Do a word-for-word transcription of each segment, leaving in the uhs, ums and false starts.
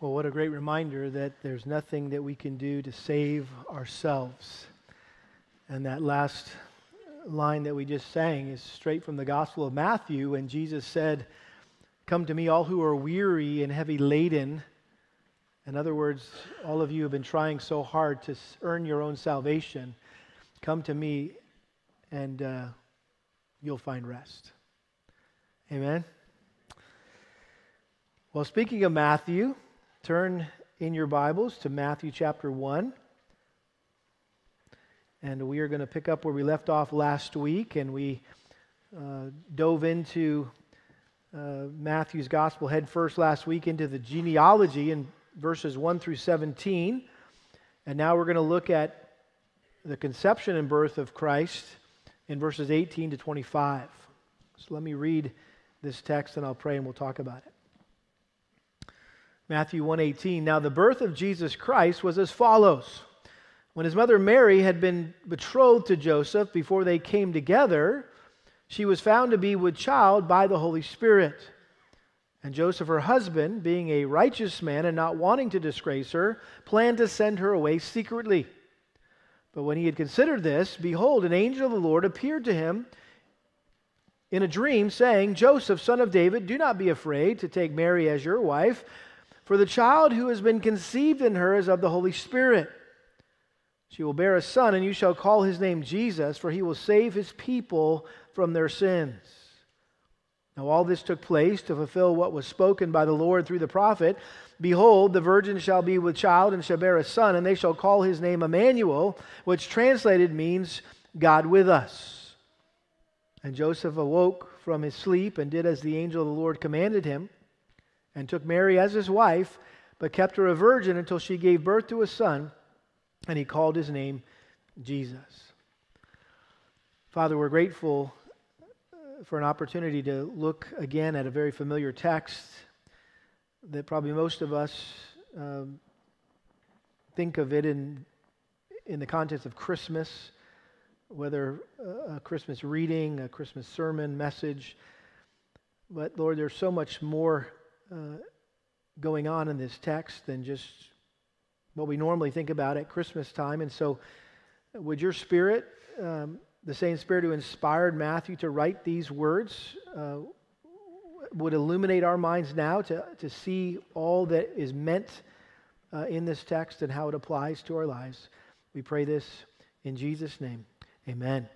Well, what a great reminder that there's nothing that we can do to save ourselves. And that last line that we just sang is straight from the Gospel of Matthew, when Jesus said, "Come to me, all who are weary and heavy laden." In other words, all of you have been trying so hard to earn your own salvation. Come to me and uh, you'll find rest. Amen? Well, speaking of Matthew, turn in your Bibles to Matthew chapter one. And we are going to pick up where we left off last week, and we uh, dove into uh, Matthew's gospel head first last week into the genealogy in verses one through seventeen. And now we're going to look at the conception and birth of Christ in verses eighteen to twenty-five. So let me read this text and I'll pray and we'll talk about it. Matthew one eighteen. Now the birth of Jesus Christ was as follows. When his mother Mary had been betrothed to Joseph, before they came together, she was found to be with child by the Holy Spirit. And Joseph, her husband, being a righteous man and not wanting to disgrace her, planned to send her away secretly. But when he had considered this, behold, an angel of the Lord appeared to him in a dream, saying, "Joseph, son of David, do not be afraid to take Mary as your wife, for the child who has been conceived in her is of the Holy Spirit. She will bear a son, and you shall call his name Jesus, for he will save his people from their sins." Now all this took place to fulfill what was spoken by the Lord through the prophet. "Behold, the virgin shall be with child and shall bear a son, and they shall call his name Emmanuel," which translated means God with us. And Joseph awoke from his sleep and did as the angel of the Lord commanded him, and took Mary as his wife, but kept her a virgin until she gave birth to a son, and he called his name Jesus. Father, we're grateful for an opportunity to look again at a very familiar text that probably most of us um, think of it in, in the context of Christmas, whether a Christmas reading, a Christmas sermon, message. But Lord, there's so much more uh, going on in this text than just what we normally think about at Christmas time. And so would your Spirit, um, the same Spirit who inspired Matthew to write these words, uh, would illuminate our minds now to, to see all that is meant uh, in this text and how it applies to our lives. We pray this in Jesus' name. Amen.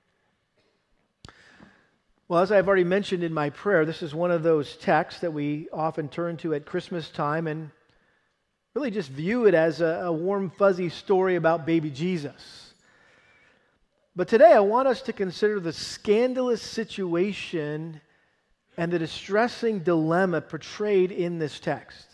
Well, as I've already mentioned in my prayer, this is one of those texts that we often turn to at Christmas time and really just view it as a, a warm, fuzzy story about baby Jesus. But today I want us to consider the scandalous situation and the distressing dilemma portrayed in this text.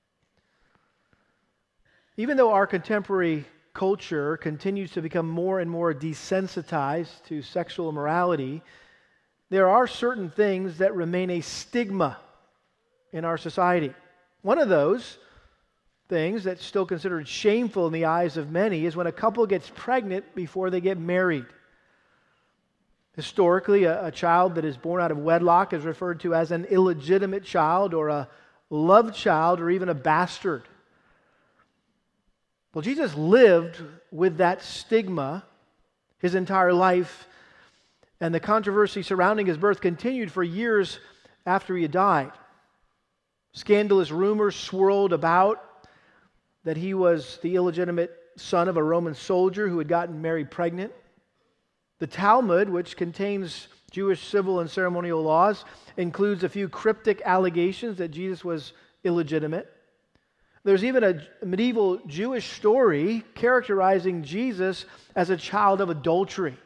Even though our contemporary culture continues to become more and more desensitized to sexual immorality, there are certain things that remain a stigma in our society. One of those things that's still considered shameful in the eyes of many is when a couple gets pregnant before they get married. Historically, a, a child that is born out of wedlock is referred to as an illegitimate child or a love child or even a bastard. Well, Jesus lived with that stigma his entire life, and the controversy surrounding his birth continued for years after he had died. Scandalous rumors swirled about that he was the illegitimate son of a Roman soldier who had gotten Mary pregnant. The Talmud, which contains Jewish civil and ceremonial laws, includes a few cryptic allegations that Jesus was illegitimate. There's even a medieval Jewish story characterizing Jesus as a child of adultery.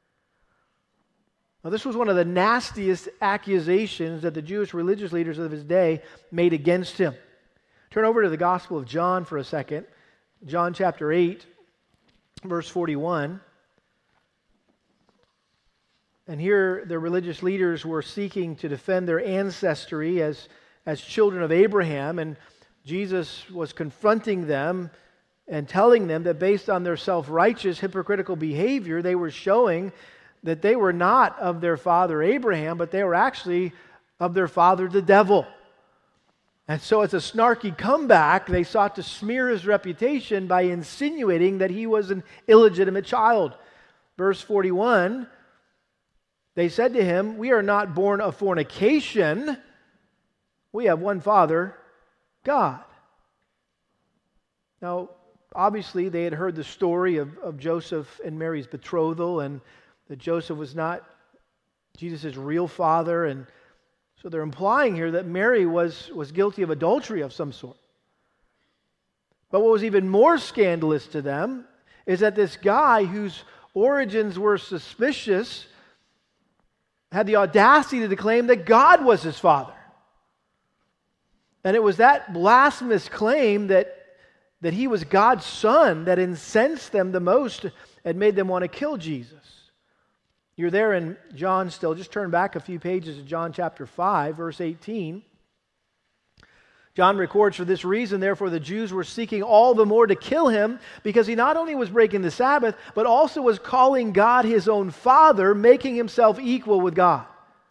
Now, this was one of the nastiest accusations that the Jewish religious leaders of his day made against him. Turn over to the Gospel of John for a second. John chapter eight, verse forty-one. And here the religious leaders were seeking to defend their ancestry as, as children of Abraham, and Jesus was confronting them and telling them that based on their self-righteous, hypocritical behavior, they were showing that they were not of their father Abraham, but they were actually of their father the devil. And so as a snarky comeback, they sought to smear his reputation by insinuating that he was an illegitimate child. Verse forty-one, they said to him, "We are not born of fornication. We have one Father, God." Now, obviously, they had heard the story of, of Joseph and Mary's betrothal, and that Joseph was not Jesus' real father, and so they're implying here that Mary was, was guilty of adultery of some sort. But what was even more scandalous to them is that this guy whose origins were suspicious had the audacity to claim that God was his father. And it was that blasphemous claim that, that he was God's son that incensed them the most and made them want to kill Jesus. You're there in John still. Just turn back a few pages to John chapter five, verse eighteen. John records, "For this reason, therefore, the Jews were seeking all the more to kill him, because he not only was breaking the Sabbath, but also was calling God his own Father, making himself equal with God."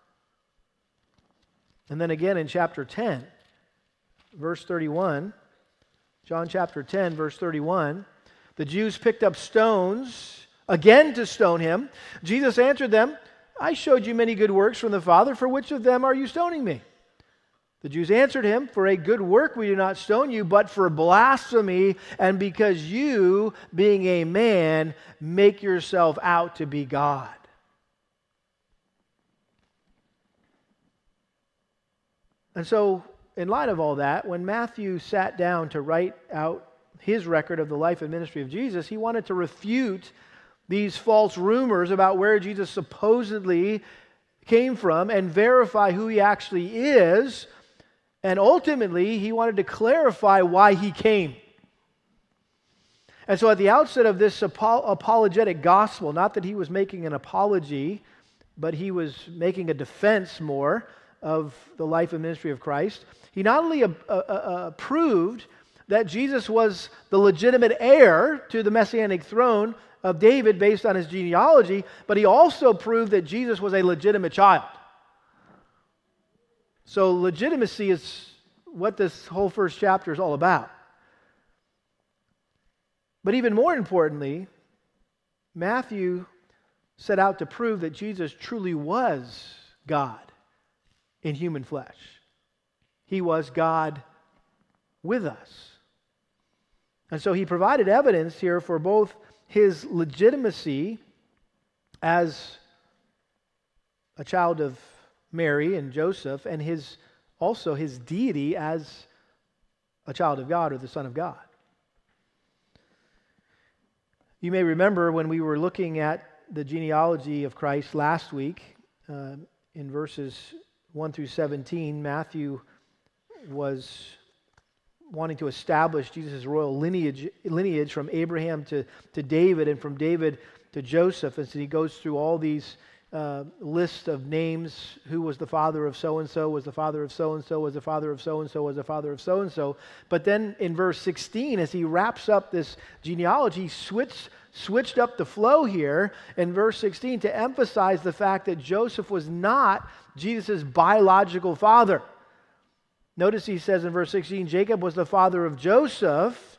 And then again in chapter ten, verse thirty-one, John chapter ten, verse thirty-one, "The Jews picked up stones again to stone him. Jesus answered them, 'I showed you many good works from the Father. For which of them are you stoning me?' The Jews answered him, 'For a good work we do not stone you, but for blasphemy, and because you, being a man, make yourself out to be God.'" And so, in light of all that, when Matthew sat down to write out his record of the life and ministry of Jesus, he wanted to refute these false rumors about where Jesus supposedly came from and verify who he actually is. And ultimately, he wanted to clarify why he came. And so at the outset of this apologetic gospel, not that he was making an apology, but he was making a defense more of the life and ministry of Christ, he not only uh, uh, uh, proved that Jesus was the legitimate heir to the messianic throne of David based on his genealogy, but he also proved that Jesus was a legitimate child. So legitimacy is what this whole first chapter is all about. But even more importantly, Matthew set out to prove that Jesus truly was God in human flesh. He was God with us. And so he provided evidence here for both his legitimacy as a child of Mary and Joseph, and his also his deity as a child of God or the Son of God. You may remember when we were looking at the genealogy of Christ last week, uh, in verses one through seventeen, Matthew was wanting to establish Jesus' royal lineage, lineage from Abraham to, to David, and from David to Joseph. And so he goes through all these uh, lists of names. Who was the father of so-and-so, was the father of so-and-so, was the father of so-and-so, was the father of so-and-so. But then in verse sixteen, as he wraps up this genealogy, he switched, switched up the flow here in verse sixteen to emphasize the fact that Joseph was not Jesus' biological father. Notice he says in verse sixteen, Jacob was the father of Joseph.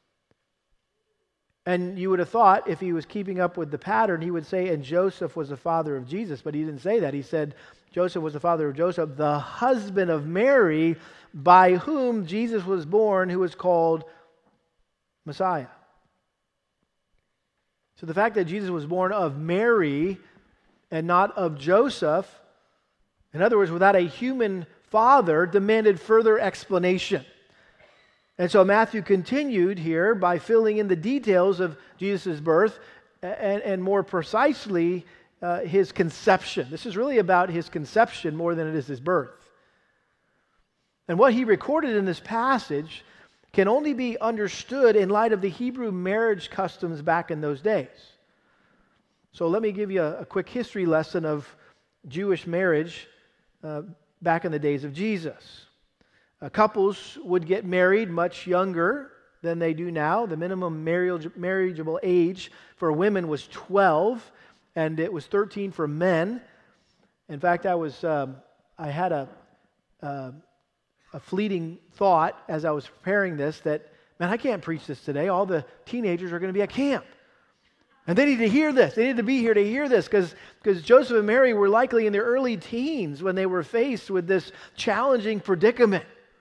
And you would have thought, if he was keeping up with the pattern, he would say, and Joseph was the father of Jesus. But he didn't say that. He said, Joseph was the father of Joseph, the husband of Mary, by whom Jesus was born, who was called Messiah. So the fact that Jesus was born of Mary and not of Joseph, in other words, without a human father, demanded further explanation. And so Matthew continued here by filling in the details of Jesus' birth and, and more precisely uh, his conception. This is really about his conception more than it is his birth. And what he recorded in this passage can only be understood in light of the Hebrew marriage customs back in those days. So let me give you a, a quick history lesson of Jewish marriage uh, back in the days of Jesus. Uh, couples would get married much younger than they do now. The minimum marriage, marriageable age for women was twelve, and it was thirteen for men. In fact, I was um, I had a uh, a fleeting thought as I was preparing this that, man, I can't preach this today. All the teenagers are going to be at camp. And they need to hear this. They need to be here to hear this because because Joseph and Mary were likely in their early teens when they were faced with this challenging predicament.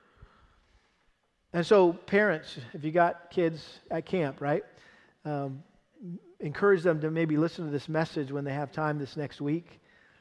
And so parents, if you got kids at camp, right, um, encourage them to maybe listen to this message when they have time this next week.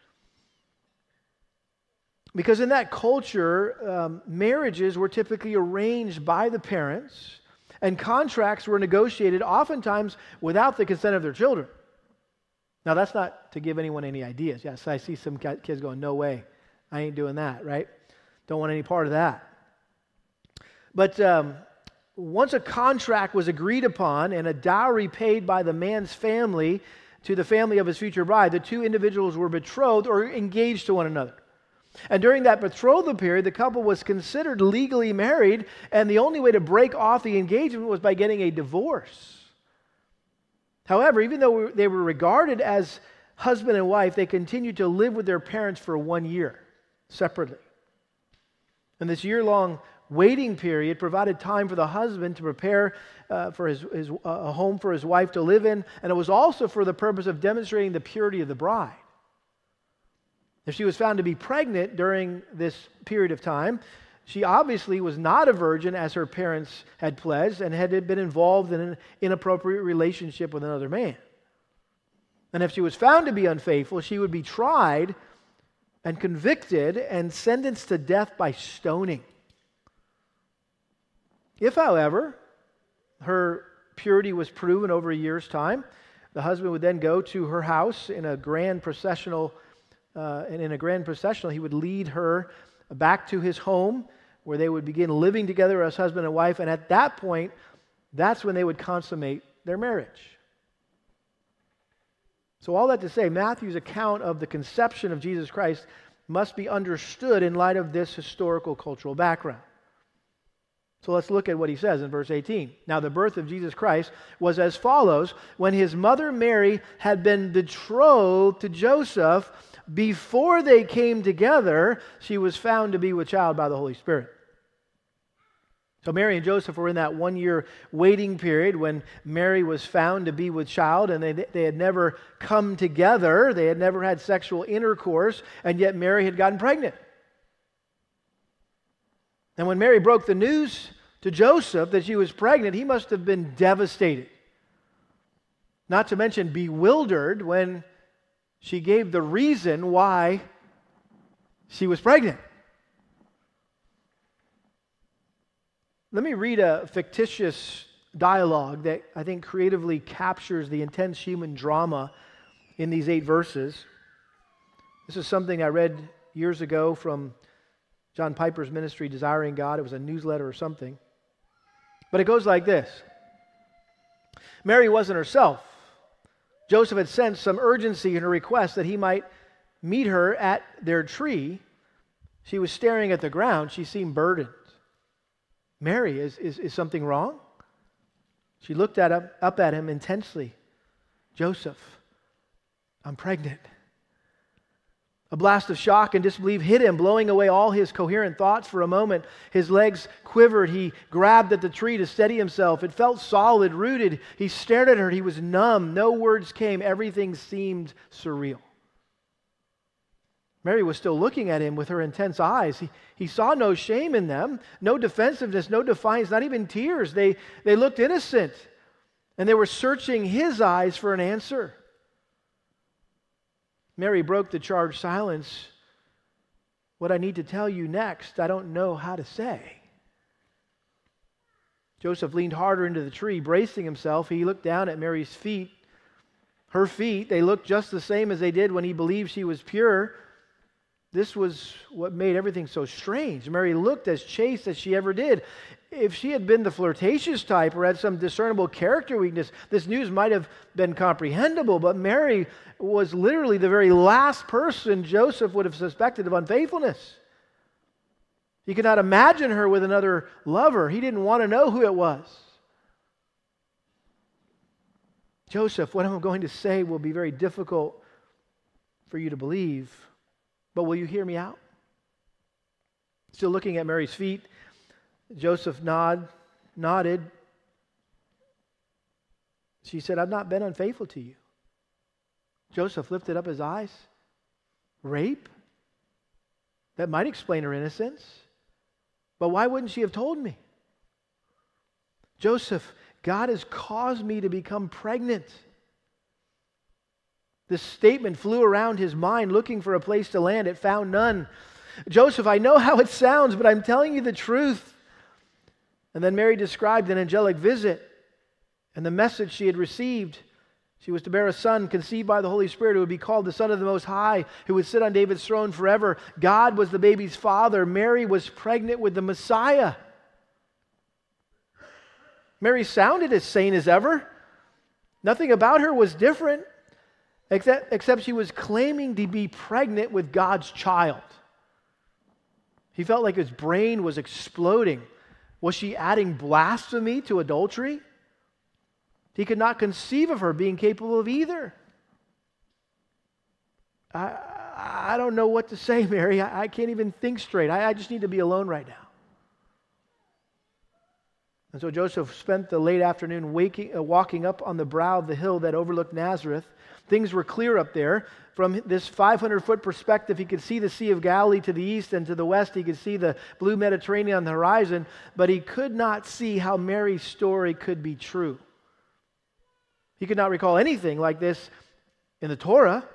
Because in that culture, um, marriages were typically arranged by the parents, and contracts were negotiated oftentimes without the consent of their children. Now, that's not to give anyone any ideas. Yes, I see some kids going, no way, I ain't doing that, right? Don't want any part of that. But um, once a contract was agreed upon and a dowry paid by the man's family to the family of his future bride, the two individuals were betrothed or engaged to one another. And during that betrothal period, the couple was considered legally married, and the only way to break off the engagement was by getting a divorce. However, even though they were regarded as husband and wife, they continued to live with their parents for one year, separately. And this year-long waiting period provided time for the husband to prepare uh, for his, his uh, a home for his wife to live in, and it was also for the purpose of demonstrating the purity of the bride. If she was found to be pregnant during this period of time, she obviously was not a virgin as her parents had pledged and had been involved in an inappropriate relationship with another man. And if she was found to be unfaithful, she would be tried and convicted and sentenced to death by stoning. If, however, her purity was proven over a year's time, the husband would then go to her house in a grand processional Uh, and in a grand processional, he would lead her back to his home where they would begin living together as husband and wife. And at that point, that's when they would consummate their marriage. So all that to say, Matthew's account of the conception of Jesus Christ must be understood in light of this historical cultural background. So let's look at what he says in verse eighteen. Now the birth of Jesus Christ was as follows. When his mother Mary had been betrothed to Joseph, before they came together, she was found to be with child by the Holy Spirit. So Mary and Joseph were in that one-year waiting period when Mary was found to be with child, and they, they had never come together. They had never had sexual intercourse, and yet Mary had gotten pregnant. And when Mary broke the news to Joseph that she was pregnant, he must have been devastated. Not to mention bewildered when she gave the reason why she was pregnant. Let me read a fictitious dialogue that I think creatively captures the intense human drama in these eight verses. This is something I read years ago from John Piper's ministry, Desiring God. It was a newsletter or something. But it goes like this. Mary wasn't herself. Joseph had sensed some urgency in her request that he might meet her at their tree. She was staring at the ground. She seemed burdened. Mary, is, is, is something wrong? She looked at him, up at him intensely. Joseph, I'm pregnant. A blast of shock and disbelief hit him, blowing away all his coherent thoughts for a moment. His legs quivered. He grabbed at the tree to steady himself. It felt solid, rooted. He stared at her. He was numb. No words came. Everything seemed surreal. Mary was still looking at him with her intense eyes. He, he saw no shame in them, no defensiveness, no defiance, not even tears. They, they looked innocent, and they were searching his eyes for an answer. Mary broke the charged silence. What I need to tell you next, I don't know how to say. Joseph leaned harder into the tree, bracing himself. He looked down at Mary's feet. Her feet, they looked just the same as they did when he believed she was pure. This was what made everything so strange. Mary looked as chaste as she ever did. If she had been the flirtatious type or had some discernible character weakness, this news might have been comprehensible, but Mary was literally the very last person Joseph would have suspected of unfaithfulness. He could not imagine her with another lover. He didn't want to know who it was. Joseph, what I'm going to say will be very difficult for you to believe, but will you hear me out? Still looking at Mary's feet, Joseph nod, nodded. She said, I've not been unfaithful to you. Joseph lifted up his eyes. Rape? That might explain her innocence. But why wouldn't she have told me? Joseph, God has caused me to become pregnant. This statement flew around his mind looking for a place to land. It found none. Joseph, I know how it sounds, but I'm telling you the truth. And then Mary described an angelic visit and the message she had received. She was to bear a son conceived by the Holy Spirit who would be called the Son of the Most High, who would sit on David's throne forever. God was the baby's father. Mary was pregnant with the Messiah. Mary sounded as sane as ever. Nothing about her was different, except, except she was claiming to be pregnant with God's child. He felt like his brain was exploding. Was she adding blasphemy to adultery? He could not conceive of her being capable of either. I, I don't know what to say, Mary. I, I can't even think straight. I, I just need to be alone right now. And so Joseph spent the late afternoon waking, uh, walking up on the brow of the hill that overlooked Nazareth. Things were clear up there. From this five hundred foot perspective, he could see the Sea of Galilee to the east, and to the west he could see the blue Mediterranean on the horizon, but he could not see how Mary's story could be true. He could not recall anything like this in the Torah.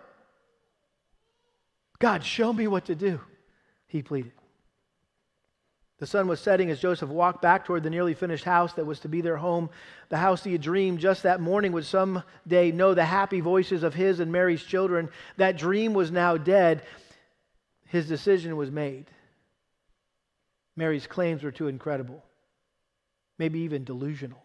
God, show me what to do, he pleaded. The sun was setting as Joseph walked back toward the nearly finished house that was to be their home. The house he had dreamed just that morning would someday know the happy voices of his and Mary's children. That dream was now dead. His decision was made. Mary's claims were too incredible, maybe even delusional.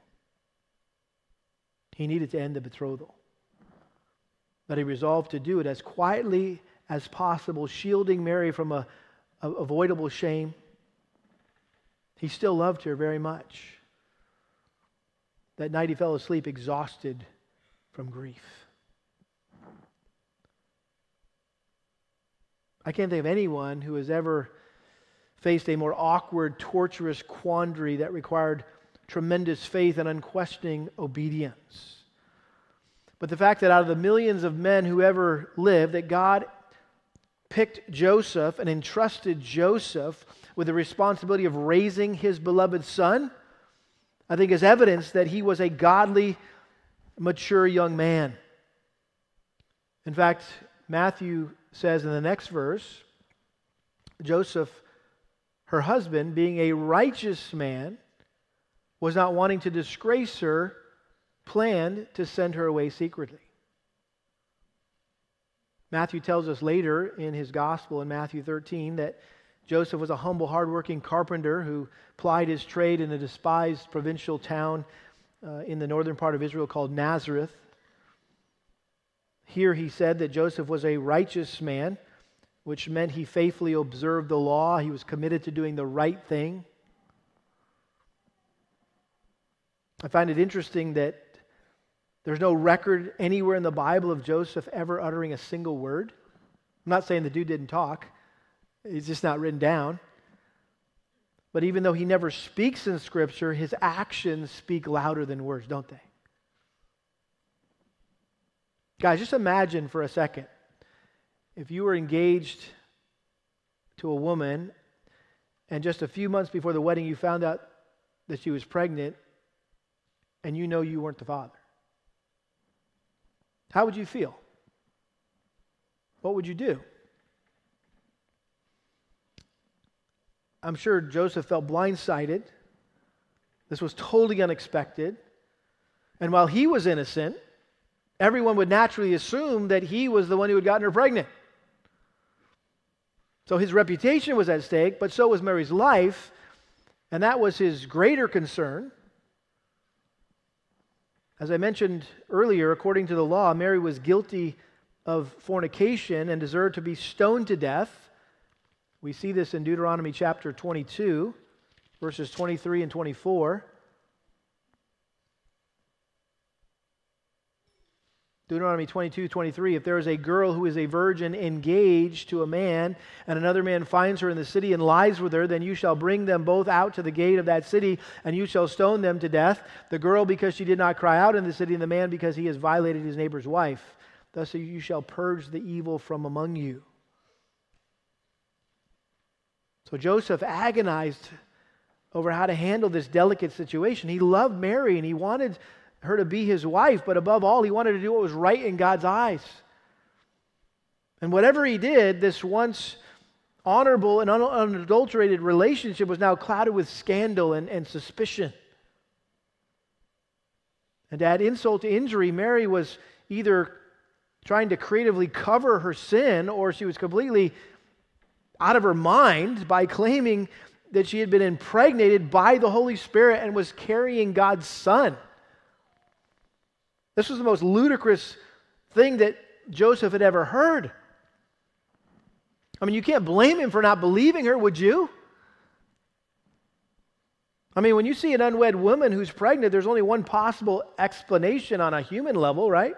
He needed to end the betrothal. But he resolved to do it as quietly as possible, shielding Mary from a, a avoidable shame. He still loved her very much. That night he fell asleep exhausted from grief. I can't think of anyone who has ever faced a more awkward, torturous quandary that required tremendous faith and unquestioning obedience. But the fact that out of the millions of men who ever lived, that God picked Joseph and entrusted Joseph with the responsibility of raising his beloved son, I think is evidence that he was a godly, mature young man. In fact, Matthew says in the next verse, Joseph, her husband, being a righteous man, was not wanting to disgrace her, planned to send her away secretly. Matthew tells us later in his gospel in Matthew thirteen that Joseph was a humble, hardworking carpenter who plied his trade in a despised provincial town uh, in the northern part of Israel called Nazareth. Here he said that Joseph was a righteous man, which meant he faithfully observed the law. He was committed to doing the right thing. I find it interesting that there's no record anywhere in the Bible of Joseph ever uttering a single word. I'm not saying the dude didn't talk. It's just not written down. But even though he never speaks in Scripture, his actions speak louder than words, don't they? Guys, just imagine for a second if you were engaged to a woman and just a few months before the wedding you found out that she was pregnant and you know you weren't the father. How would you feel? What would you do? I'm sure Joseph felt blindsided. This was totally unexpected. And while he was innocent, everyone would naturally assume that he was the one who had gotten her pregnant. So his reputation was at stake, but so was Mary's life, and that was his greater concern. As I mentioned earlier, according to the law, Mary was guilty of fornication and deserved to be stoned to death. We see this in Deuteronomy chapter twenty-two, verses twenty-three and twenty-four. Deuteronomy twenty-two, twenty-three, if there is a girl who is a virgin engaged to a man, and another man finds her in the city and lies with her, then you shall bring them both out to the gate of that city, and you shall stone them to death, the girl because she did not cry out in the city, and the man because he has violated his neighbor's wife. Thus you shall purge the evil from among you. So Joseph agonized over how to handle this delicate situation. He loved Mary, and he wanted her to be his wife, but above all, he wanted to do what was right in God's eyes. And whatever he did, this once honorable and un- unadulterated relationship was now clouded with scandal and, and suspicion. And to add insult to injury, Mary was either trying to creatively cover her sin, or she was completely out of her mind by claiming that she had been impregnated by the Holy Spirit and was carrying God's Son. This was the most ludicrous thing that Joseph had ever heard. I mean, you can't blame him for not believing her, would you? I mean, when you see an unwed woman who's pregnant, there's only one possible explanation on a human level, right?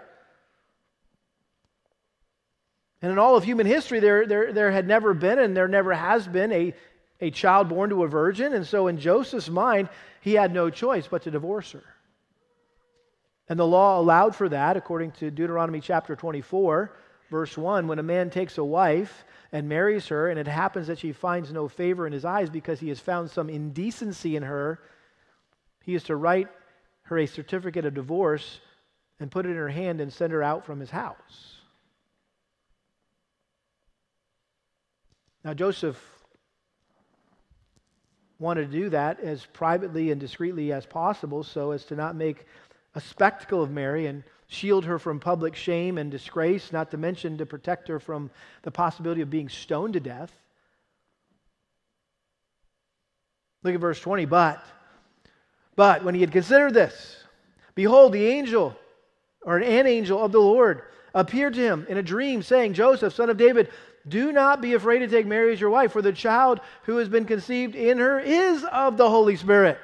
And in all of human history, there, there, there had never been and there never has been a, a child born to a virgin. And so in Joseph's mind, he had no choice but to divorce her. And the law allowed for that, according to Deuteronomy chapter twenty-four, verse one, when a man takes a wife and marries her, and it happens that she finds no favor in his eyes because he has found some indecency in her, he is to write her a certificate of divorce and put it in her hand and send her out from his house. Now, Joseph wanted to do that as privately and discreetly as possible so as to not make a spectacle of Mary and shield her from public shame and disgrace, not to mention to protect her from the possibility of being stoned to death. Look at verse twenty. But, but when he had considered this, behold, the angel, or an angel of the Lord, appeared to him in a dream, saying, Joseph, son of David, do not be afraid to take Mary as your wife, for the child who has been conceived in her is of the Holy Spirit.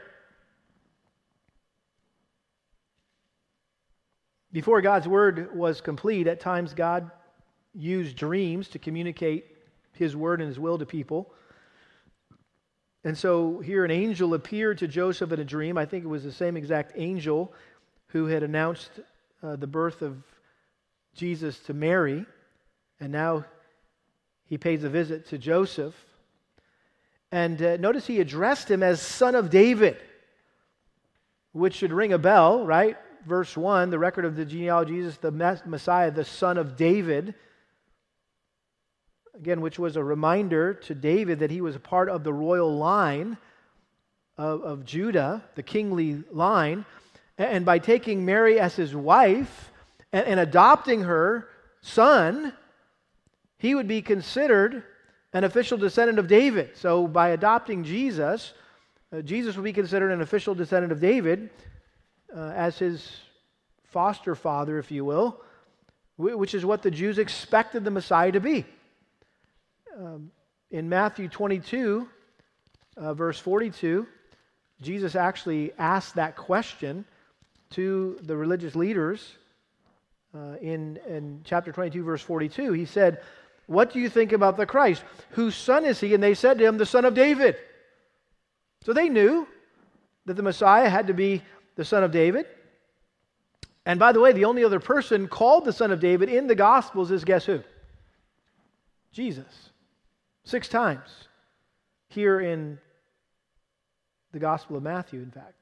Before God's word was complete, at times God used dreams to communicate his word and his will to people. And so here an angel appeared to Joseph in a dream. I think it was the same exact angel who had announced uh, the birth of Jesus to Mary. And now he pays a visit to Joseph. And uh, notice he addressed him as son of David, which should ring a bell, right? Verse one, the record of the genealogy of Jesus, the Messiah, the son of David. Again, which was a reminder to David that he was a part of the royal line of, of Judah, the kingly line. And by taking Mary as his wife and, and adopting her son, he would be considered an official descendant of David. So by adopting Jesus, uh, Jesus would be considered an official descendant of David, Uh, as his foster father, if you will, which is what the Jews expected the Messiah to be. Um, in Matthew twenty-two, uh, verse forty-two, Jesus actually asked that question to the religious leaders uh, in, in chapter twenty-two, verse forty-two. He said, what do you think about the Christ? Whose son is he? And they said to him, the son of David. So they knew that the Messiah had to be the son of David. And by the way, the only other person called the son of David in the Gospels is, guess who? Jesus. Six times. Here in the Gospel of Matthew, in fact.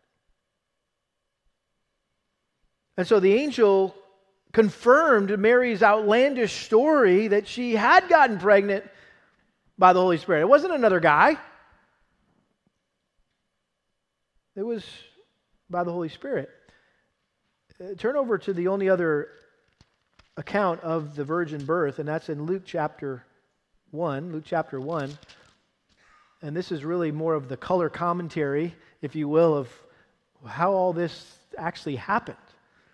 And so the angel confirmed Mary's outlandish story that she had gotten pregnant by the Holy Spirit. It wasn't another guy. It was by the Holy Spirit. Uh, turn over to the only other account of the virgin birth, and that's in Luke chapter one. Luke chapter one. And this is really more of the color commentary, if you will, of how all this actually happened.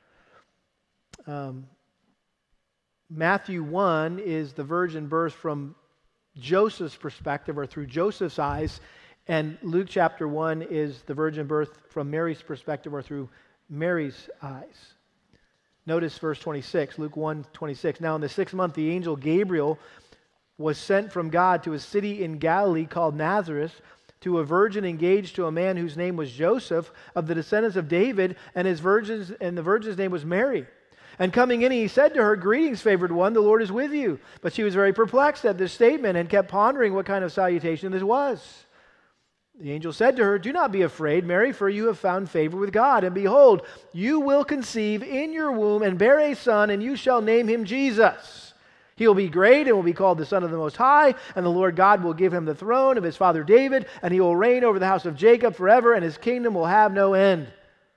Um, Matthew one is the virgin birth from Joseph's perspective, or through Joseph's eyes, and Luke chapter one is the virgin birth from Mary's perspective, or through Mary's eyes. Notice verse twenty-six, Luke one twenty-six. Now in the sixth month, the angel Gabriel was sent from God to a city in Galilee called Nazareth, to a virgin engaged to a man whose name was Joseph, of the descendants of David, and his virgin's and the virgin's name was Mary. And coming in, he said to her, "Greetings, favored one, the Lord is with you." But she was very perplexed at this statement and kept pondering what kind of salutation this was. The angel said to her, "Do not be afraid, Mary, for you have found favor with God. And behold, you will conceive in your womb and bear a son, and you shall name him Jesus. He will be great and will be called the Son of the Most High, and the Lord God will give him the throne of his father David, and he will reign over the house of Jacob forever, and his kingdom will have no end."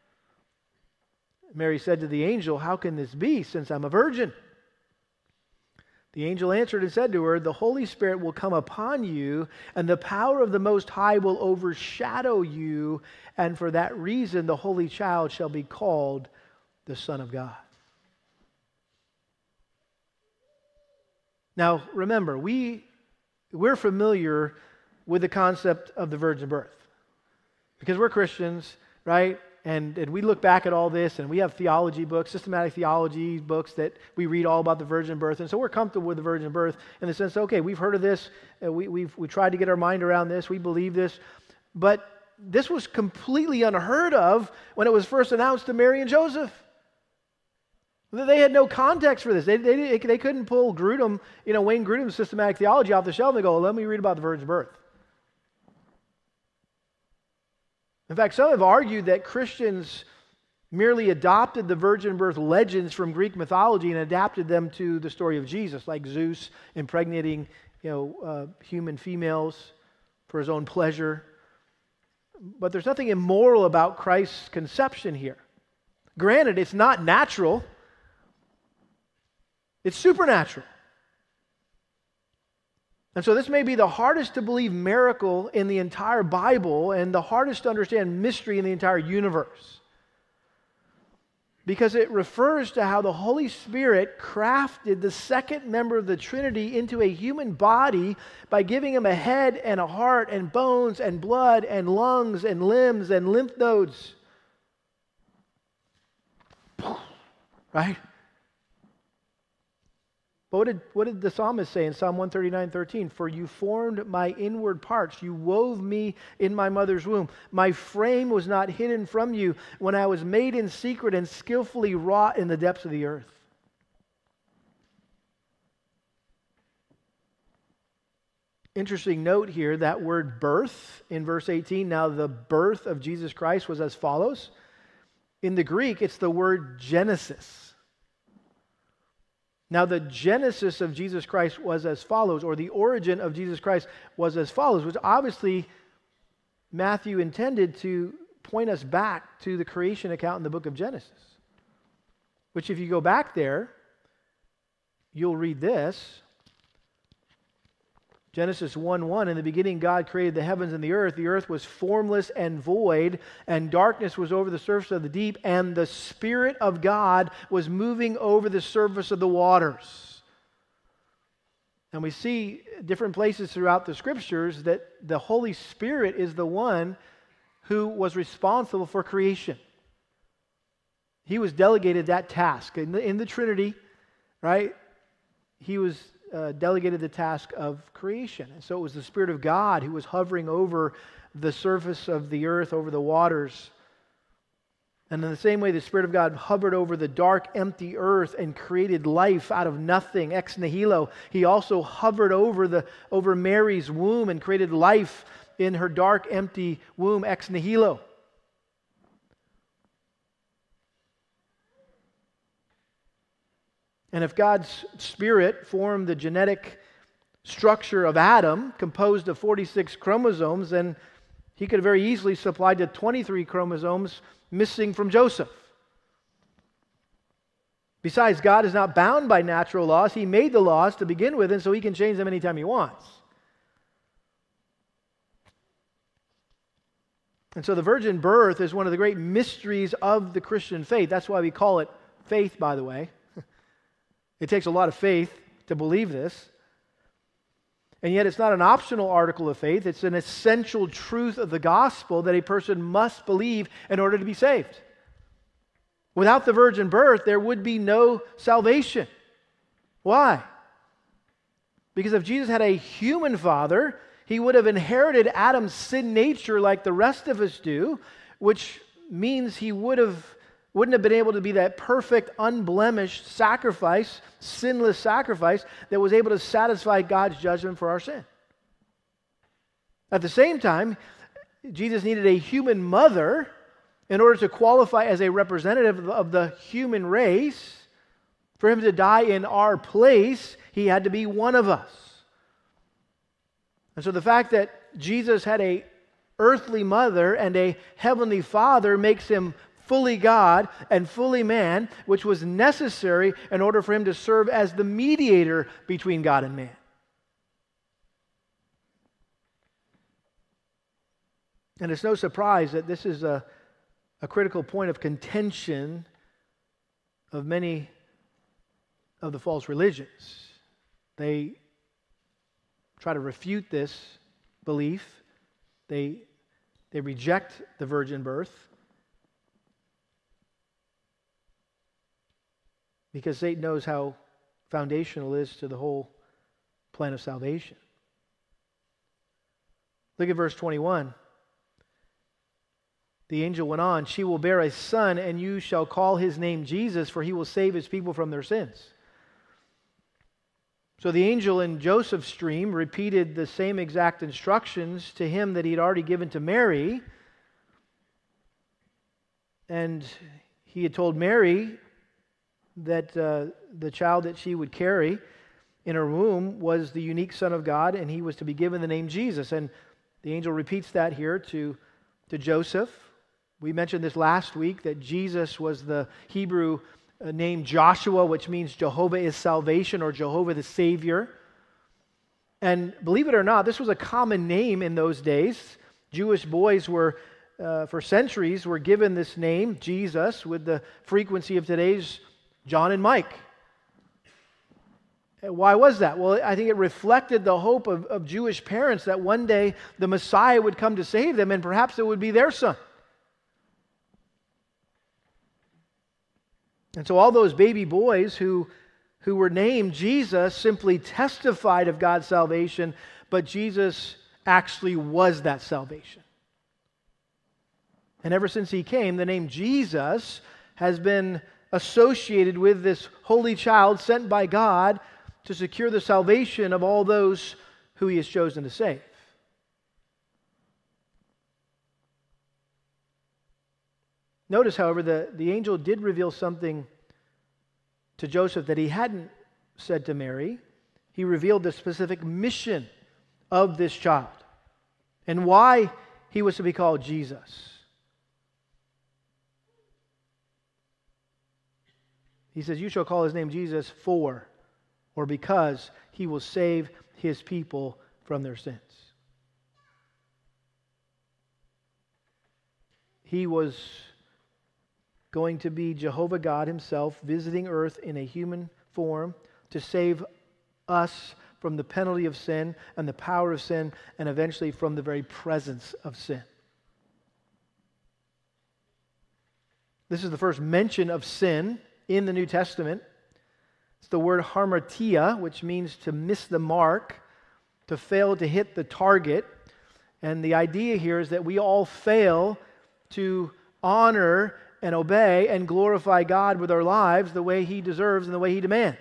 Mary said to the angel, "How can this be, since I'm a virgin?" The angel answered and said to her, "The Holy Spirit will come upon you, and the power of the Most High will overshadow you, and for that reason the Holy Child shall be called the Son of God." Now, remember, we, we're familiar with the concept of the virgin birth because we're Christians, right? And, and we look back at all this, and we have theology books, systematic theology books that we read all about the virgin birth. And so we're comfortable with the virgin birth in the sense, okay, we've heard of this, uh, we, we've we tried to get our mind around this, we believe this. But this was completely unheard of when it was first announced to Mary and Joseph. They had no context for this. They, they, they couldn't pull Grudem, you know, Wayne Grudem's systematic theology off the shelf and go, "Let me read about the virgin birth." In fact, some have argued that Christians merely adopted the virgin birth legends from Greek mythology and adapted them to the story of Jesus, like Zeus impregnating, you know, uh, human females for his own pleasure. But there's nothing immoral about Christ's conception here. Granted, it's not natural. It's supernatural. And so this may be the hardest to believe miracle in the entire Bible and the hardest to understand mystery in the entire universe. Because it refers to how the Holy Spirit crafted the second member of the Trinity into a human body by giving him a head and a heart and bones and blood and lungs and limbs and lymph nodes. Right? But what did, what did the psalmist say in Psalm one thirty-nine, thirteen? "For you formed my inward parts. You wove me in my mother's womb. My frame was not hidden from you when I was made in secret and skillfully wrought in the depths of the earth." Interesting note here, that word birth in verse eighteen. Now the birth of Jesus Christ was as follows. In the Greek, it's the word Genesis. Now, the genesis of Jesus Christ was as follows, or the origin of Jesus Christ was as follows, which obviously Matthew intended to point us back to the creation account in the book of Genesis. Which, if you go back there, you'll read this. Genesis one one, "In the beginning God created the heavens and the earth. The earth was formless and void, and darkness was over the surface of the deep, and the Spirit of God was moving over the surface of the waters." And we see different places throughout the Scriptures that the Holy Spirit is the one who was responsible for creation. He was delegated that task. In the, in the Trinity, right, he was Uh, delegated the task of creation. And so it was the Spirit of God who was hovering over the surface of the earth, over the waters. And in the same way, the Spirit of God hovered over the dark, empty earth and created life out of nothing, ex nihilo. He also hovered over, the, over Mary's womb and created life in her dark, empty womb, ex nihilo. And if God's Spirit formed the genetic structure of Adam, composed of forty-six chromosomes, then he could have very easily supplied the twenty-three chromosomes missing from Joseph. Besides, God is not bound by natural laws. He made the laws to begin with, and so he can change them anytime he wants. And so the virgin birth is one of the great mysteries of the Christian faith. That's why we call it faith, by the way. It takes a lot of faith to believe this. And yet it's not an optional article of faith. It's an essential truth of the gospel that a person must believe in order to be saved. Without the virgin birth, there would be no salvation. Why? Because if Jesus had a human father, he would have inherited Adam's sin nature like the rest of us do, which means he would have, wouldn't have been able to be that perfect, unblemished sacrifice, sinless sacrifice that was able to satisfy God's judgment for our sin. At the same time, Jesus needed a human mother in order to qualify as a representative of the human race. For him to die in our place, he had to be one of us. And so the fact that Jesus had a earthly mother and a heavenly father makes him fully God and fully man, which was necessary in order for him to serve as the mediator between God and man. And it's no surprise that this is a, a critical point of contention of many of the false religions. They try to refute this belief. They, they reject the virgin birth because Satan knows how foundational it is to the whole plan of salvation. Look at verse twenty-one. The angel went on, "She will bear a son, and you shall call his name Jesus, for he will save his people from their sins." So the angel in Joseph's dream repeated the same exact instructions to him that he had already given to Mary. And he had told Mary that uh, the child that she would carry in her womb was the unique Son of God, and he was to be given the name Jesus. And the angel repeats that here to, to Joseph. We mentioned this last week, that Jesus was the Hebrew name Joshua, which means Jehovah is salvation, or Jehovah the Savior. And believe it or not, this was a common name in those days. Jewish boys were, uh, for centuries, were given this name, Jesus, with the frequency of today's John and Mike. Why was that? Well, I think it reflected the hope of, of Jewish parents that one day the Messiah would come to save them, and perhaps it would be their son. And so all those baby boys who, who were named Jesus simply testified of God's salvation, but Jesus actually was that salvation. And ever since he came, the name Jesus has been associated with this holy child sent by God to secure the salvation of all those who he has chosen to save. Notice, however, the, the angel did reveal something to Joseph that he hadn't said to Mary. He revealed the specific mission of this child and why he was to be called Jesus. He says, "You shall call his name Jesus for," or because, "he will save his people from their sins." He was going to be Jehovah God himself, visiting earth in a human form to save us from the penalty of sin and the power of sin, and eventually from the very presence of sin. This is the first mention of sin in the New Testament. It's the word hamartia, which means to miss the mark, to fail to hit the target. And the idea here is that we all fail to honor and obey and glorify God with our lives the way he deserves and the way he demands.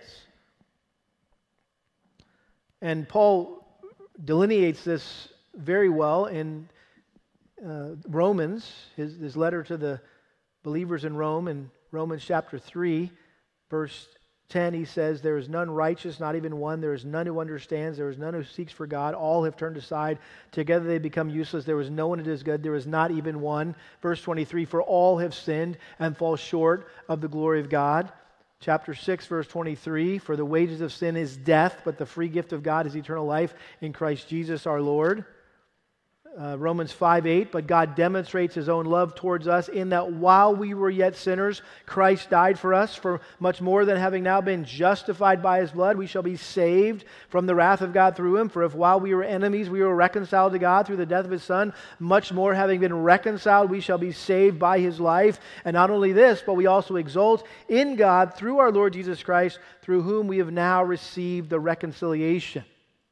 And Paul delineates this very well in uh, Romans, his, his letter to the believers in Rome. In Romans chapter three, verse ten, he says, "There is none righteous, not even one. There is none who understands. There is none who seeks for God. All have turned aside. Together they become useless. There is no one who does good. There is not even one." Verse twenty-three, "For all have sinned and fall short of the glory of God." Chapter six, verse twenty-three, "For the wages of sin is death, but the free gift of God is eternal life in Christ Jesus our Lord." Uh, Romans five eight, but God demonstrates his own love towards us in that while we were yet sinners, Christ died for us. For much more than having now been justified by his blood, we shall be saved from the wrath of God through him. For if while we were enemies, we were reconciled to God through the death of his Son, much more having been reconciled, we shall be saved by his life. And not only this, but we also exult in God through our Lord Jesus Christ, through whom we have now received the reconciliation.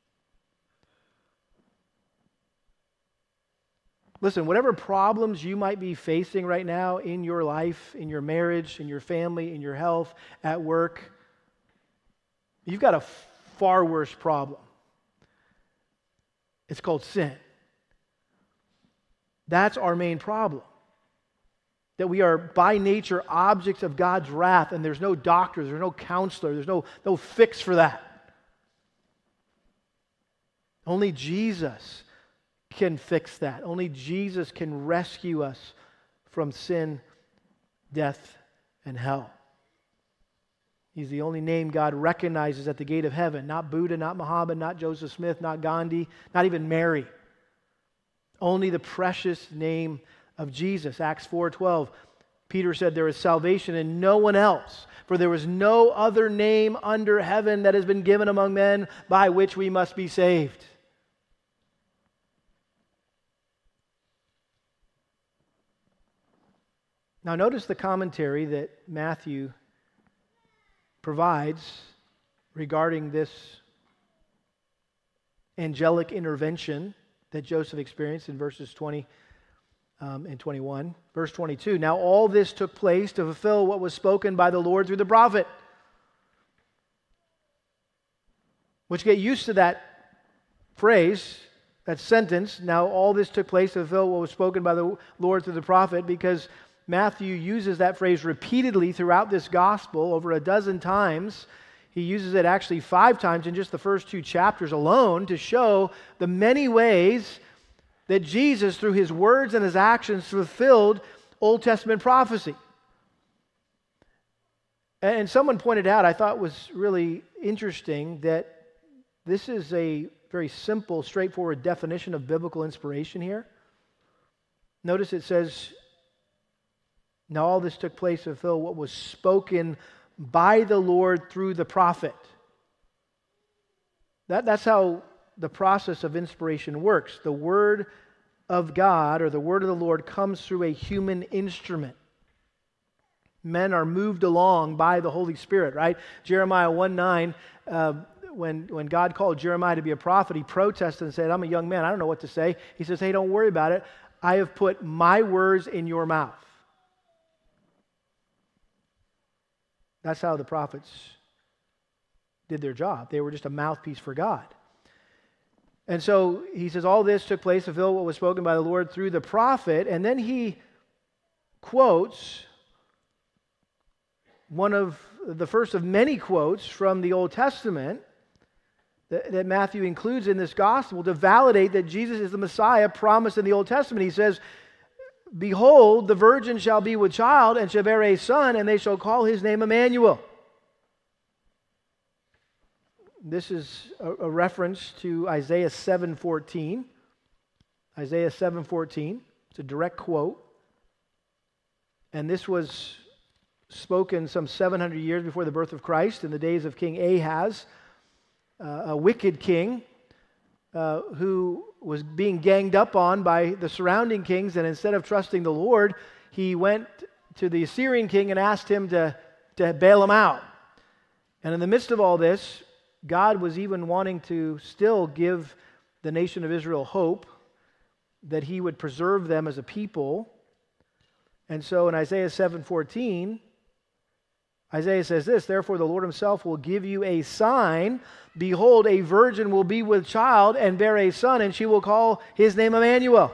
Listen, whatever problems you might be facing right now in your life, in your marriage, in your family, in your health, at work, you've got a far worse problem. It's called sin. That's our main problem. That we are by nature objects of God's wrath, and there's no doctor, there's no counselor, there's no, no fix for that. Only Jesus can fix that. Only Jesus can rescue us from sin, death, and hell. He's the only name God recognizes at the gate of heaven. Not Buddha, not Muhammad, not Joseph Smith, not Gandhi, not even Mary. Only the precious name of Jesus. Acts four twelve. Peter said there is salvation in no one else, for there is no other name under heaven that has been given among men by which we must be saved. Now notice the commentary that Matthew provides regarding this angelic intervention that Joseph experienced in verses twenty um, and twenty-one. Verse twenty-two, now all this took place to fulfill what was spoken by the Lord through the prophet. Which, get used to that phrase, that sentence, now all this took place to fulfill what was spoken by the Lord through the prophet, because Matthew uses that phrase repeatedly throughout this gospel, over a dozen times. He uses it actually five times in just the first two chapters alone to show the many ways that Jesus, through his words and his actions, fulfilled Old Testament prophecy. And someone pointed out, I thought was really interesting, that this is a very simple, straightforward definition of biblical inspiration here. Notice it says, now all this took place to fulfill what was spoken by the Lord through the prophet. That, that's how the process of inspiration works. The Word of God, or the Word of the Lord, comes through a human instrument. Men are moved along by the Holy Spirit, right? Jeremiah one nine, uh, when, when God called Jeremiah to be a prophet, he protested and said, I'm a young man, I don't know what to say. He says, hey, don't worry about it. I have put my words in your mouth. That's how the prophets did their job. They were just a mouthpiece for God. And so he says, all this took place to fulfill what was spoken by the Lord through the prophet. And then he quotes one of the first of many quotes from the Old Testament that, that Matthew includes in this gospel to validate that Jesus is the Messiah promised in the Old Testament. He says, behold, the virgin shall be with child and shall bear a son, and they shall call his name Emmanuel. This is a, a reference to Isaiah seven fourteen. Isaiah seven fourteen. It's a direct quote. And this was spoken some seven hundred years before the birth of Christ, in the days of King Ahaz, uh, a wicked king uh, who was being ganged up on by the surrounding kings, and instead of trusting the Lord, he went to the Assyrian king and asked him to, to bail him out. And in the midst of all this, God was even wanting to still give the nation of Israel hope that he would preserve them as a people. And so in Isaiah seven fourteen, Isaiah says this, therefore the Lord himself will give you a sign. Behold, a virgin will be with child and bear a son, and she will call his name Emmanuel.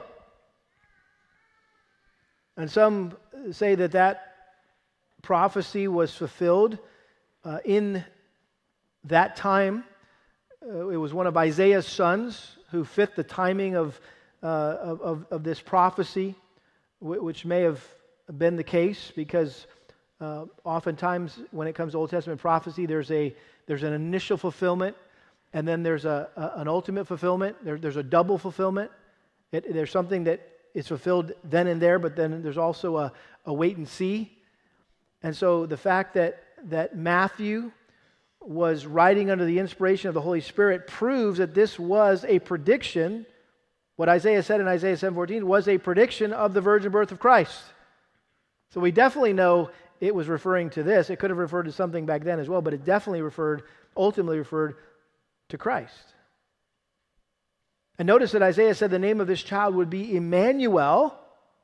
And some say that that prophecy was fulfilled uh, in that time. Uh, it was one of Isaiah's sons who fit the timing of, uh, of, of, of this prophecy, which may have been the case because uh, oftentimes when it comes to Old Testament prophecy, there's a there's an initial fulfillment, and then there's a, a an ultimate fulfillment. There, there's a double fulfillment. It, there's something that is fulfilled then and there, but then there's also a, a wait and see. And so the fact that, that Matthew was writing under the inspiration of the Holy Spirit proves that this was a prediction. What Isaiah said in Isaiah seven fourteen was a prediction of the virgin birth of Christ. So we definitely know it was referring to this. It could have referred to something back then as well, but it definitely referred, ultimately referred to Christ. And notice that Isaiah said the name of this child would be Emmanuel,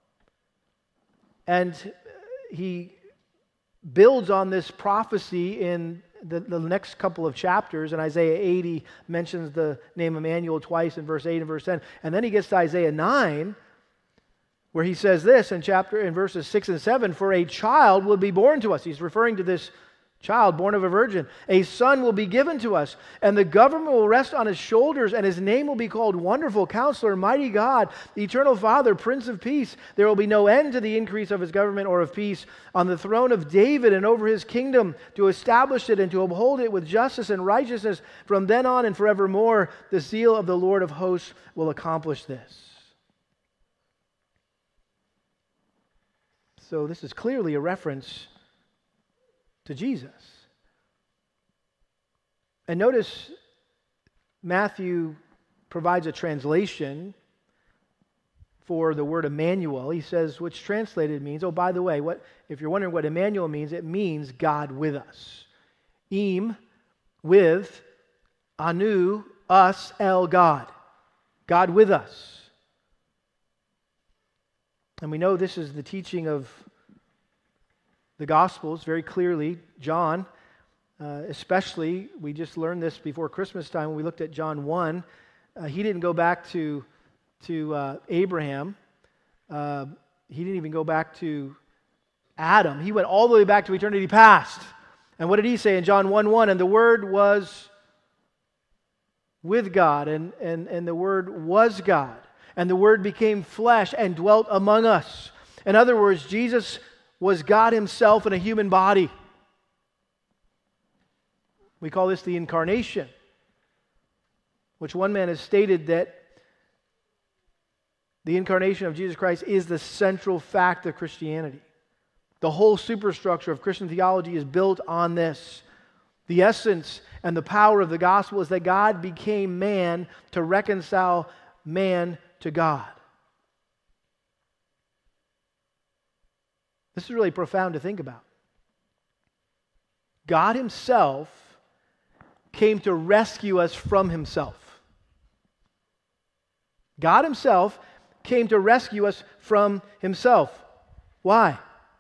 and he builds on this prophecy in the, the next couple of chapters. In Isaiah eighty mentions the name Emmanuel twice in verse eight and verse ten. And then he gets to Isaiah nine, where he says this in chapter in verses six and seven, for a child will be born to us. He's referring to this child born of a virgin. A son will be given to us, and the government will rest on his shoulders, and his name will be called Wonderful Counselor, Mighty God, the Eternal Father, Prince of Peace. There will be no end to the increase of his government or of peace on the throne of David and over his kingdom, to establish it and to uphold it with justice and righteousness from then on and forevermore. The zeal of the Lord of hosts will accomplish this. So this is clearly a reference to Jesus. And notice Matthew provides a translation for the word Emmanuel. He says, which translated means, oh, by the way, what if you're wondering what Emmanuel means, it means God with us. Em, with, anu, us, el, God. God with us. And we know this is the teaching of the Gospels very clearly. John, uh, especially, we just learned this before Christmas time when we looked at John one. Uh, he didn't go back to, to uh, Abraham. Uh, he didn't even go back to Adam. He went all the way back to eternity past. And what did he say in John one one? And the Word was with God, and, and, and the Word was God. And the Word became flesh and dwelt among us. In other words, Jesus was God himself in a human body. We call this the incarnation, which one man has stated that the incarnation of Jesus Christ is the central fact of Christianity. The whole superstructure of Christian theology is built on this. The essence and the power of the gospel is that God became man to reconcile man to God. This is really profound to think about. God himself came to rescue us from himself. God himself came to rescue us from himself. Why?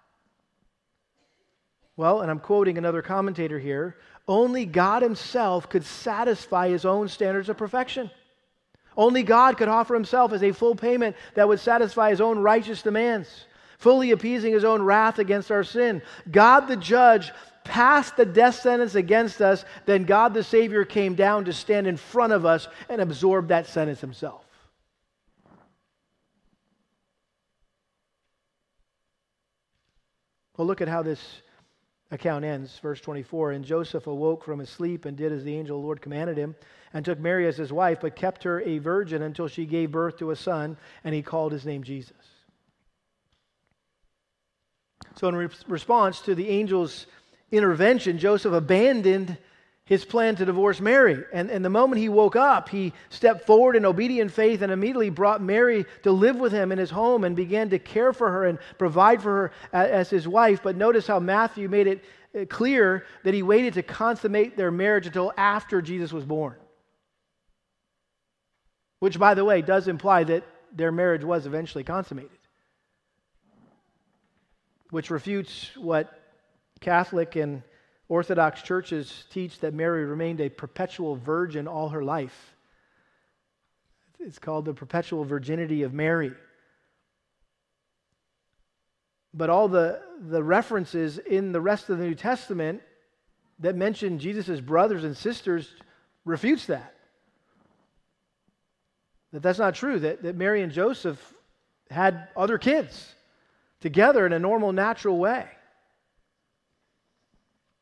Well, and I'm quoting another commentator here, only God himself could satisfy his own standards of perfection. Only God could offer himself as a full payment that would satisfy his own righteous demands, fully appeasing his own wrath against our sin. God the judge passed the death sentence against us, then God the Savior came down to stand in front of us and absorb that sentence himself. Well, look at how this account ends, verse twenty-four. And Joseph awoke from his sleep and did as the angel of the Lord commanded him, and took Mary as his wife, but kept her a virgin until she gave birth to a son, and he called his name Jesus. So in re- response to the angel's intervention, Joseph abandoned his plan to divorce Mary. And, and the moment he woke up, he stepped forward in obedient faith and immediately brought Mary to live with him in his home and began to care for her and provide for her as, as his wife. But notice how Matthew made it clear that he waited to consummate their marriage until after Jesus was born. Which, by the way, does imply that their marriage was eventually consummated. Which refutes what Catholic and Orthodox churches teach, that Mary remained a perpetual virgin all her life. It's called the perpetual virginity of Mary. But all the, the references in the rest of the New Testament that mention Jesus' brothers and sisters refutes that. That that's not true, that, that Mary and Joseph had other kids together in a normal, natural way.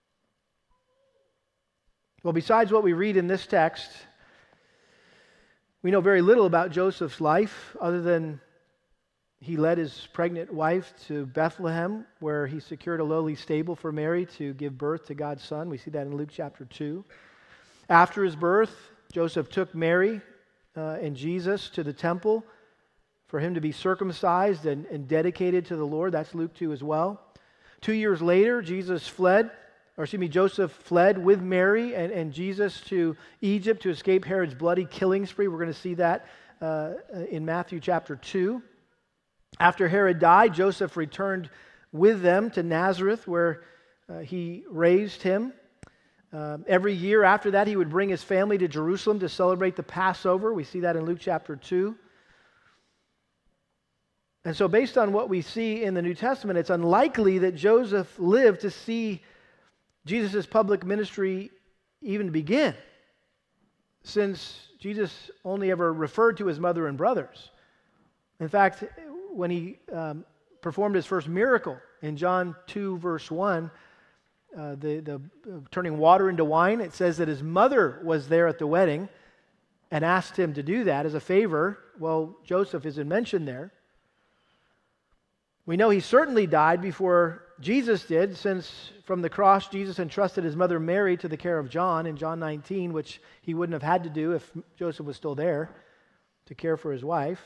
Well, besides what we read in this text, We know very little about Joseph's life other than he led his pregnant wife to Bethlehem, where he secured a lowly stable for Mary to give birth to God's Son. We see that in Luke chapter two. After his birth, Joseph took Mary uh, and Jesus to the temple for him to be circumcised and, and dedicated to the Lord. That's Luke two as well. Two years later, Jesus fled, or excuse me, Joseph fled with Mary and, and Jesus to Egypt to escape Herod's bloody killing spree. We're going to see that uh, in Matthew chapter two. After Herod died, Joseph returned with them to Nazareth, where uh, he raised him. Um, every year after that, he would bring his family to Jerusalem to celebrate the Passover. We see that in Luke chapter two. And so based on what we see in the New Testament, it's unlikely that Joseph lived to see Jesus' public ministry even begin, since Jesus only ever referred to his mother and brothers. In fact, when he um, performed his first miracle in John two, verse one, uh, the, the uh, turning water into wine, it says that his mother was there at the wedding and asked him to do that as a favor. Well, Joseph isn't mentioned there. We know he certainly died before Jesus did, since from the cross Jesus entrusted his mother Mary to the care of John in John nineteen, which he wouldn't have had to do if Joseph was still there to care for his wife.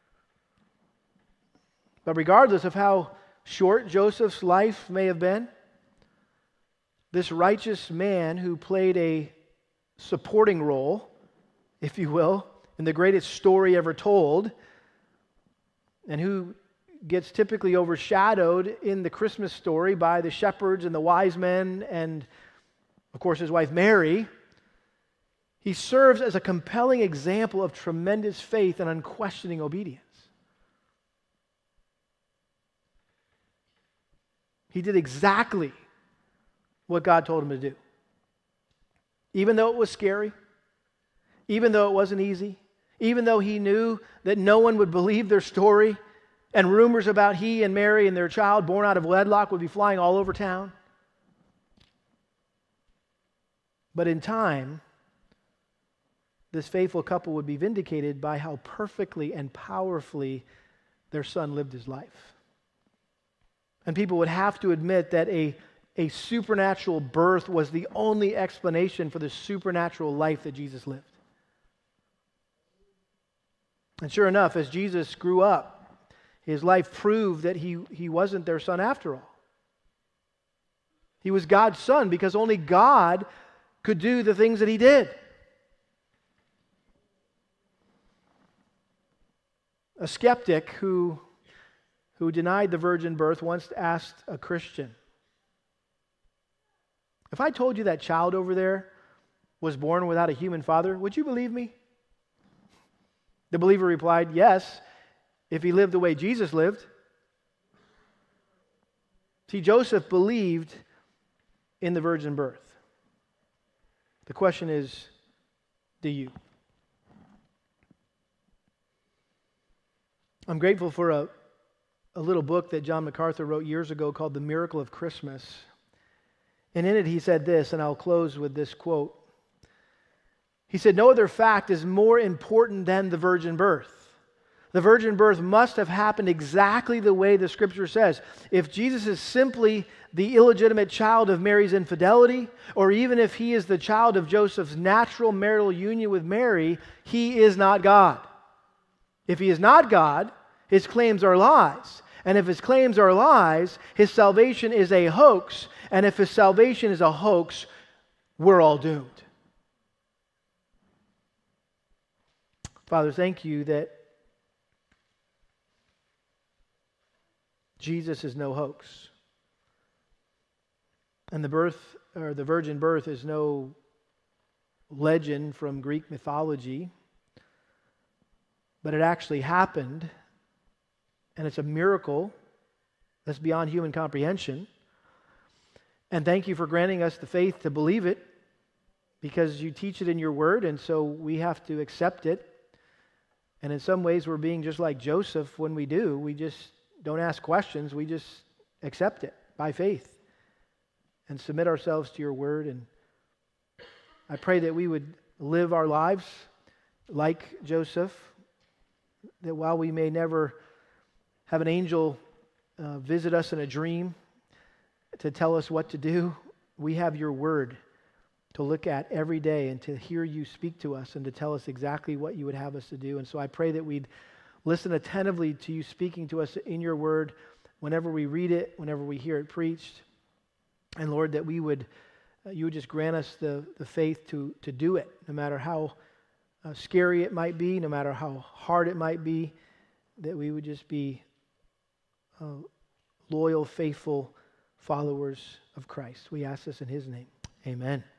But regardless of how short Joseph's life may have been, this righteous man who played a supporting role, if you will, in the greatest story ever told, and who gets typically overshadowed in the Christmas story by the shepherds and the wise men and, of course, his wife Mary, he serves as a compelling example of tremendous faith and unquestioning obedience. He did exactly what God told him to do. Even though it was scary, even though it wasn't easy, even though he knew that no one would believe their story, and rumors about he and Mary and their child born out of wedlock would be flying all over town. But in time, this faithful couple would be vindicated by how perfectly and powerfully their son lived his life. And people would have to admit that a, a supernatural birth was the only explanation for the supernatural life that Jesus lived. And sure enough, as Jesus grew up, his life proved that he, he wasn't their son after all. He was God's son because only God could do the things that he did. A skeptic who, who denied the virgin birth once asked a Christian, "If I told you that child over there was born without a human father, would you believe me?" The believer replied, "Yes, if he lived the way Jesus lived." See, Joseph believed in the virgin birth. The question is, do you? I'm grateful for a, a little book that John MacArthur wrote years ago called The Miracle of Christmas. And in it he said this, and I'll close with this quote. He said, "No other fact is more important than the virgin birth. The virgin birth must have happened exactly the way the Scripture says. If Jesus is simply the illegitimate child of Mary's infidelity, or even if he is the child of Joseph's natural marital union with Mary, he is not God. If he is not God, his claims are lies. And if his claims are lies, his salvation is a hoax. And if his salvation is a hoax, we're all doomed." Father, thank you that Jesus is no hoax. And the birth, or the virgin birth, is no legend from Greek mythology, but it actually happened, and it's a miracle that's beyond human comprehension. And thank you for granting us the faith to believe it, because you teach it in your word, and so we have to accept it. And in some ways, we're being just like Joseph when we do. We just don't ask questions. We just accept it by faith and submit ourselves to your word. And I pray that we would live our lives like Joseph, that while we may never have an angel uh, visit us in a dream to tell us what to do, we have your word to look at every day and to hear you speak to us and to tell us exactly what you would have us to do. And so I pray that we'd listen attentively to you speaking to us in your word whenever we read it, whenever we hear it preached. And Lord, that we would, uh, you would just grant us the, the faith to, to do it, no matter how uh, scary it might be, no matter how hard it might be, that we would just be uh, loyal, faithful followers of Christ. We ask this in his name. Amen.